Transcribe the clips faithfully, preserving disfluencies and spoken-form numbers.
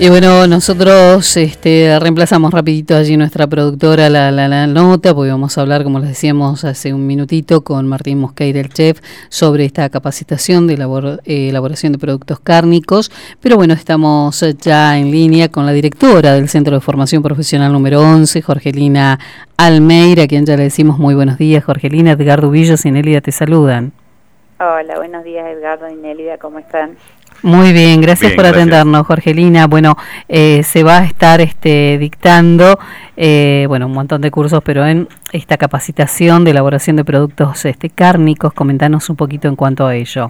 Y bueno, nosotros este, reemplazamos rapidito allí nuestra productora la, la, la nota, porque vamos a hablar, como les decíamos hace un minutito, con Martín Mosqueira, el chef, sobre esta capacitación de labor, eh, elaboración de productos cárnicos. Pero bueno, estamos ya en línea con la directora del Centro de Formación Profesional número once, Jorgelina Almeida, a quien ya le decimos muy buenos días. Jorgelina, Edgardo Villos y Nélida te saludan. Hola, buenos días Edgardo y Nélida, ¿cómo están? Muy bien, gracias bien, por gracias. atendernos, Jorgelina. Bueno, eh, se va a estar este, dictando, eh, bueno, un montón de cursos, pero en esta capacitación de elaboración de productos este, cárnicos, comentanos un poquito en cuanto a ello.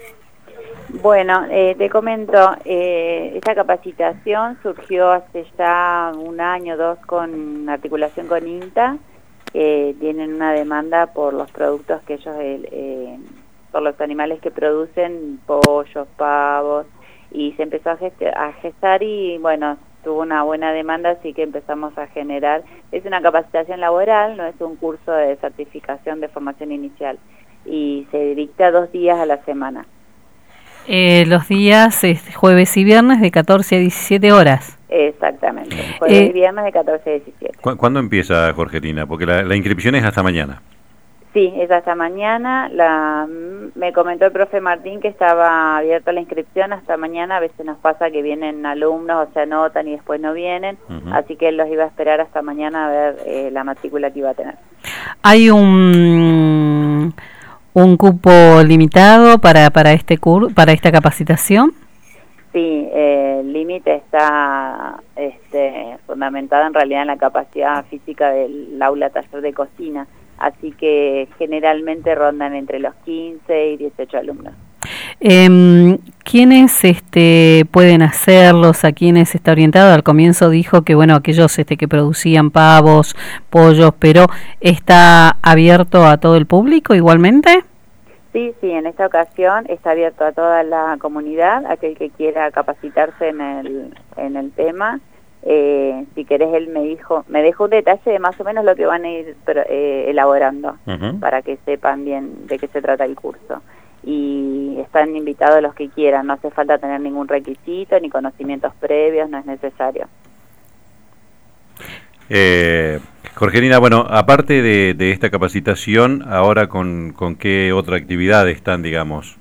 Bueno, eh, te comento, eh, esta capacitación surgió hace ya un año, dos, con articulación con INTA, que tienen una demanda por los productos que ellos... Eh, por los animales que producen, pollos, pavos, y se empezó a, gest a gestar y bueno, tuvo una buena demanda, así que empezamos a generar. Es una capacitación laboral, no es un curso de certificación de formación inicial, y se dicta dos días a la semana. Eh, los días es jueves y viernes de catorce a diecisiete horas. Exactamente, jueves eh, y viernes de catorce a diecisiete. ¿Cu ¿Cuándo empieza, Jorgelina? Porque la, la inscripción es hasta mañana. Sí, es hasta mañana. La, me comentó el profe Martín que estaba abierta la inscripción hasta mañana. A veces nos pasa que vienen alumnos, o se anotan y después no vienen. Uh-huh. Así que él los iba a esperar hasta mañana a ver eh, la matrícula que iba a tener. ¿Hay un, un cupo limitado para, para, este cur para esta capacitación? Sí, eh, el límite está este, fundamentado en realidad en la capacidad física del aula taller de cocina. Así que generalmente rondan entre los quince y dieciocho alumnos. Eh, ¿Quiénes este, pueden hacerlos? ¿A quiénes está orientado? Al comienzo dijo que bueno, aquellos este, que producían pavos, pollos, pero ¿está abierto a todo el público igualmente? Sí, sí, en esta ocasión está abierto a toda la comunidad, aquel que quiera capacitarse en el, en el tema. Eh, si querés, él me dijo, me dejó un detalle de más o menos lo que van a ir eh, elaborando, uh-huh. para que sepan bien de qué se trata el curso. Y están invitados los que quieran, no hace falta tener ningún requisito ni conocimientos previos, no es necesario. Eh, Jorgelina, bueno, aparte de, de esta capacitación, ahora con, con qué otra actividad están, digamos.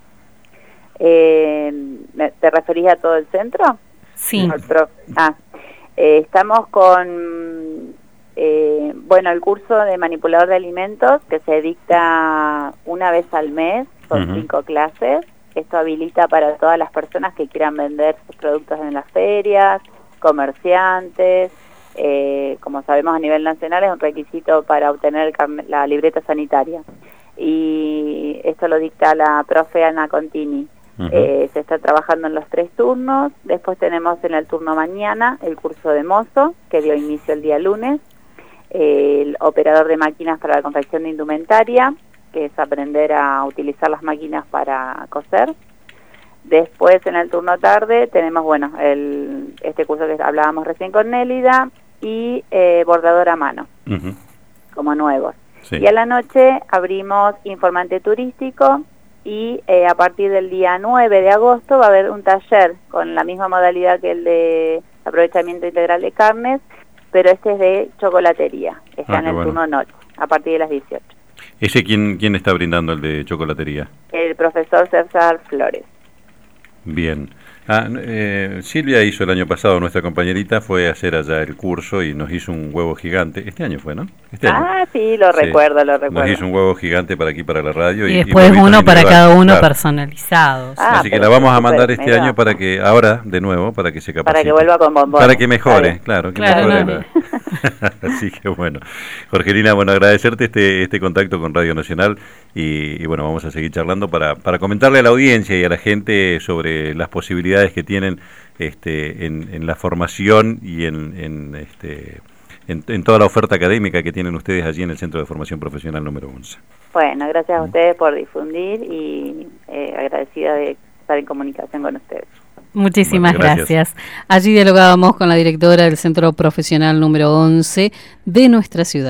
Eh, ¿Te referís a todo el centro? Sí. No, pero, ah, eh, estamos con, eh, bueno, el curso de manipulador de alimentos que se dicta una vez al mes, son uh-huh. cinco clases. Esto habilita para todas las personas que quieran vender sus productos en las ferias, comerciantes. Eh, como sabemos a nivel nacional es un requisito para obtener la libreta sanitaria. Y esto lo dicta la profe Ana Contini. Uh-huh. eh, se está trabajando en los tres turnos. Después tenemos en el turno mañana el curso de mozo, que dio inicio el día lunes, eh, el operador de máquinas para la confección de indumentaria, que es aprender a utilizar las máquinas para coser. Después en el turno tarde tenemos bueno el este curso que hablábamos recién con Nélida y eh, bordador a mano, uh-huh. como nuevos. Sí. Y a la noche abrimos informante turístico. Y eh, a partir del día nueve de agosto va a haber un taller con la misma modalidad que el de aprovechamiento integral de carnes, pero este es de chocolatería, está ah, en el bueno. turno noche, a partir de las dieciocho. ¿Ese quién, quién está brindando el de chocolatería? El profesor César Flores. Bien. Ah, eh, Silvia hizo el año pasado, nuestra compañerita, fue a hacer allá el curso y nos hizo un huevo gigante. Este año fue, ¿no? Este ah, año. sí, lo sí. recuerdo, lo recuerdo. Nos hizo un huevo gigante para aquí, para la radio. Y, y después y uno para cada uno claro. personalizados. Ah, Así que la vamos a mandar este año para que, ahora de nuevo, para que se capacite. Para que vuelva con bombones. Para que mejore, claro. Que claro, mejore no. la... Así que bueno. Jorgelina, bueno, agradecerte este este contacto con Radio Nacional y, y bueno, vamos a seguir charlando para, para comentarle a la audiencia y a la gente sobre las posibilidades que tienen este en, en la formación y en, en este en, en toda la oferta académica que tienen ustedes allí en el Centro de Formación Profesional número once. Bueno, gracias a ustedes por difundir y eh, agradecida de estar en comunicación con ustedes. Muchísimas bueno, gracias. gracias. Allí dialogábamos con la directora del Centro Profesional número once de nuestra ciudad.